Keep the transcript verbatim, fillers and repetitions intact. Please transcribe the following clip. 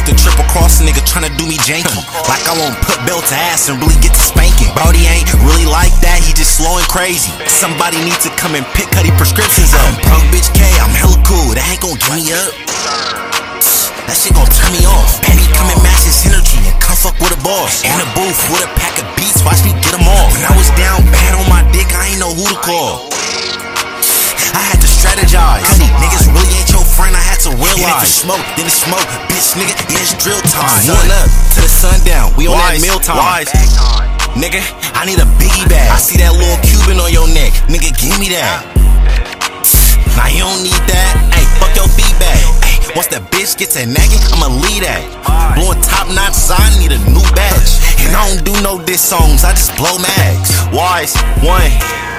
the triple cross nigga tryna do me janky. Like I won't put belt to ass and really get to spanking. Brody ain't really like that, he just slow and crazy. Somebody need to come and pick Cuddy prescriptions up. I'm punk bitch K, I'm hella cool, that ain't gon' give me up. That shit gon' turn me off. Baby, come and match his energy and come fuck with a boss. In the booth with a pack of beats, watch me get them off. When I was down bad on my dick, I ain't know who to call. I had to strategize. Niggas really ain't your friend, I had to realize. If smoke, then it's smoke, bitch nigga, yeah, it's drill time. Sun up to the sundown, we on that meal time. Nigga, I need a biggie bag. I see that little Cuban on your neck, nigga, give me that. Nah, you don't need that. Hey, fuck your feedback. Hey, once that bitch gets that nagging, I'ma leave that. Blowing top notches, I need a new badge. And I don't do no diss songs, I just blow mags. Wise, one.